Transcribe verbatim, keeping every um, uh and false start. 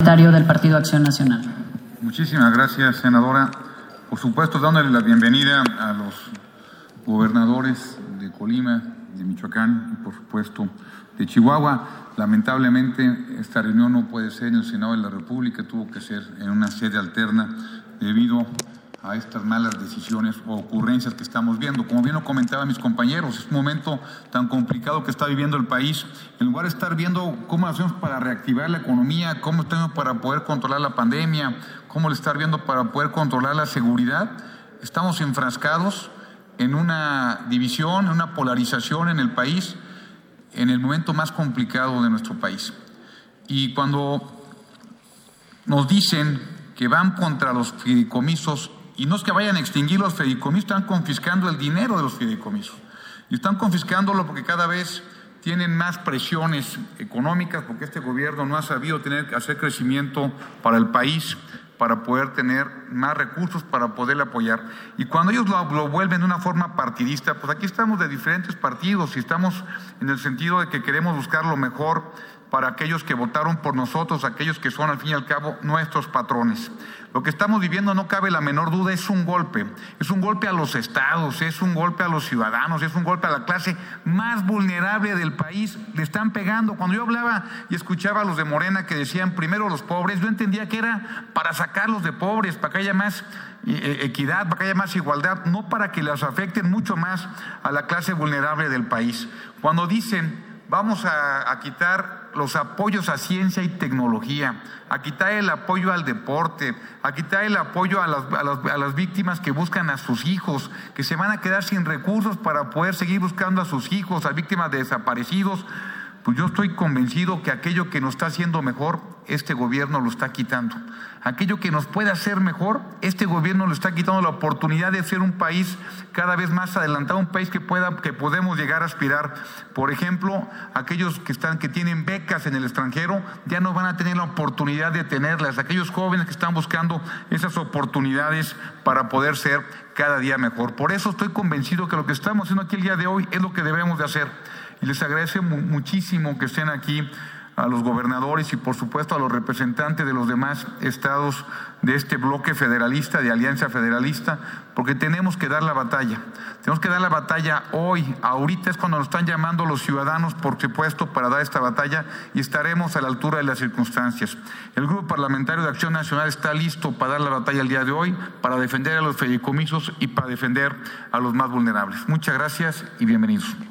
parlamentario del Partido Acción Nacional. Muchísimas gracias, senadora. Por supuesto, dándole la bienvenida a los gobernadores de Colima, de Michoacán y, por supuesto, de Chihuahua. Lamentablemente, esta reunión no puede ser en el Senado de la República, tuvo que ser en una sede alterna debido a estas malas decisiones o ocurrencias que estamos viendo. Como bien lo comentaban mis compañeros, es un momento tan complicado que está viviendo el país. En lugar de estar viendo cómo hacemos para reactivar la economía, cómo estamos para poder controlar la pandemia, cómo le estar viendo para poder controlar la seguridad, estamos enfrascados en una división, en una polarización en el país, en el momento más complicado de nuestro país. Y cuando nos dicen que van contra los fideicomisos, y no es que vayan a extinguir los fideicomisos, están confiscando el dinero de los fideicomisos. Y están confiscándolo porque cada vez tienen más presiones económicas, porque este gobierno no ha sabido tener, hacer crecimiento para el país, para poder tener más recursos, para poder apoyar. Y cuando ellos lo, lo vuelven de una forma partidista, pues aquí estamos de diferentes partidos y estamos en el sentido de que queremos buscar lo mejor para aquellos que votaron por nosotros, aquellos que son al fin y al cabo nuestros patrones. Lo que estamos viviendo, no cabe la menor duda, es un golpe. Es un golpe a los estados, es un golpe a los ciudadanos, es un golpe a la clase más vulnerable del país. Le están pegando. Cuando yo hablaba y escuchaba a los de Morena que decían primero los pobres, yo entendía que era para sacarlos de pobres, para que haya más equidad, para que haya más igualdad, no para que les afecten mucho más a la clase vulnerable del país. Cuando dicen vamos a, a quitar los apoyos a ciencia y tecnología, a quitar el apoyo al deporte, a quitar el apoyo a las, a las, a las víctimas que buscan a sus hijos, que se van a quedar sin recursos para poder seguir buscando a sus hijos, a víctimas de desaparecidos. Pues yo estoy convencido que aquello que nos está haciendo mejor, este gobierno lo está quitando. Aquello que nos puede hacer mejor, este gobierno lo está quitando la oportunidad de ser un país cada vez más adelantado, un país que pueda, que podemos llegar a aspirar. Por ejemplo, aquellos que están, que tienen becas en el extranjero, ya no van a tener la oportunidad de tenerlas. Aquellos jóvenes que están buscando esas oportunidades para poder ser cada día mejor. Por eso estoy convencido que lo que estamos haciendo aquí el día de hoy es lo que debemos de hacer. Y les agradezco muchísimo que estén aquí a los gobernadores y por supuesto a los representantes de los demás estados de este bloque federalista, de Alianza Federalista, porque tenemos que dar la batalla. Tenemos que dar la batalla hoy, ahorita es cuando nos están llamando los ciudadanos, por supuesto, para dar esta batalla y estaremos a la altura de las circunstancias. El Grupo Parlamentario de Acción Nacional está listo para dar la batalla el día de hoy, para defender a los fideicomisos y para defender a los más vulnerables. Muchas gracias y bienvenidos.